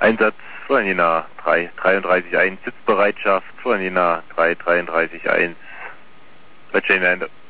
Einsatz Florian Jena 333-1, Sitzbereitschaft Florian Jena 333-1, Red Chain Ende.